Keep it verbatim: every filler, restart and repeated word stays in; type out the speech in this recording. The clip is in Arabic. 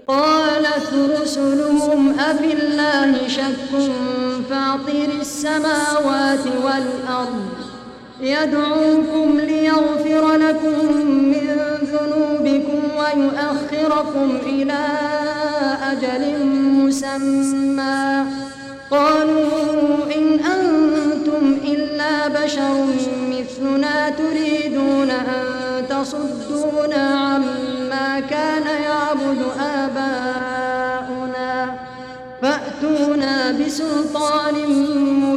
قالت رسلهم أفي الله شك فاطر السماوات والأرض يدعوكم ليغفر لكم من ذنوبكم ويؤخركم إلى أجل مسمى قالوا إن أنتم إلا بشر مثلنا تريدون أن تصدونا عما كان يعبد آباؤنا فأتونا بسلطان مبين